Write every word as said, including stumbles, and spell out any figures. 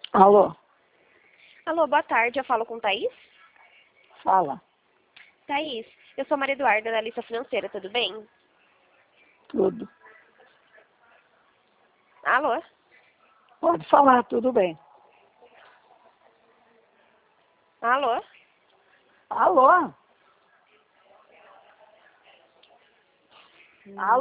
Alô? Alô, boa tarde. Eu falo com Thaís? Fala. Thaís, eu sou a Maria Eduarda da Lista Financeira, tudo bem? Tudo. Alô? Pode falar, tudo bem. Alô? Alô? Alô?